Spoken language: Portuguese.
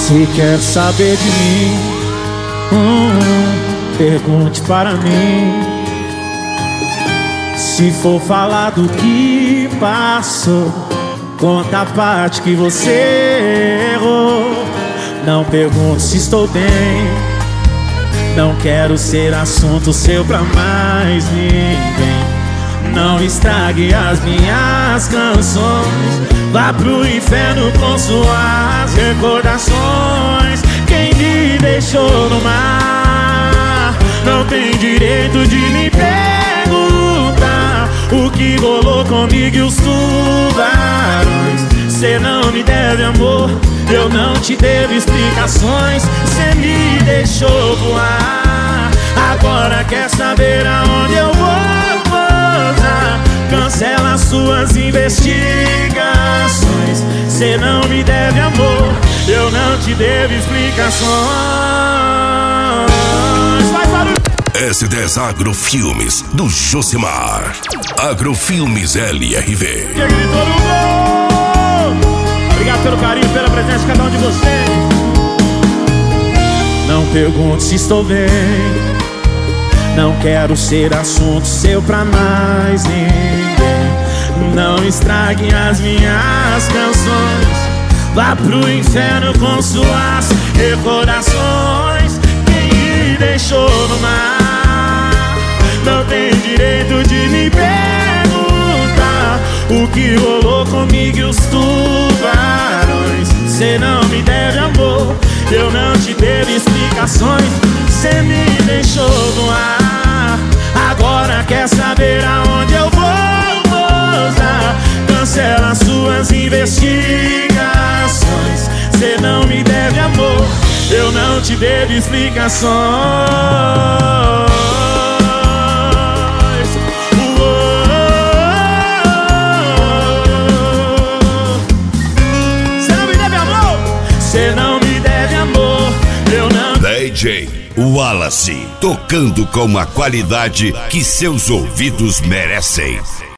Se quer saber de mim, pergunte para mim. Se for falar do que passou, conta a parte que você errou. Não pergunte se estou bem, não quero ser assunto seu pra mais ninguém. Não estrague as minhas canções, vá pro inferno com suas recordações. Quem me deixou no mar não tem direito de me perguntar o que rolou comigo e os tubarões. Cê não me deve amor, eu não te devo explicações. Cê me deixou voar, agora quer saber aonde eu vou pousar. Cancela suas investigações. Cê não me deve amor, eu não te devo explicações. Vai, barulho! S10 Agrofilmes, do Josimar. Agrofilmes LRV. Obrigado pelo carinho, pela presença de cada um de vocês. Não pergunte se estou bem, não quero ser assunto seu pra mais ninguém. Não estrague as minhas canções, vá pro inferno com suas recordações. Quem me deixou no mar não tem direito de me perguntar o que rolou comigo e os tubarões. Cê não me deve amor, eu não te devo explicações. Cê me deixou no ar, agora quer saber aonde eu vou pousar. Cancela suas investigações. Cê não me deve amor, eu não te devo explicações. Cê não me deve amor, eu não... DJ Wallace, tocando com a qualidade que seus ouvidos merecem.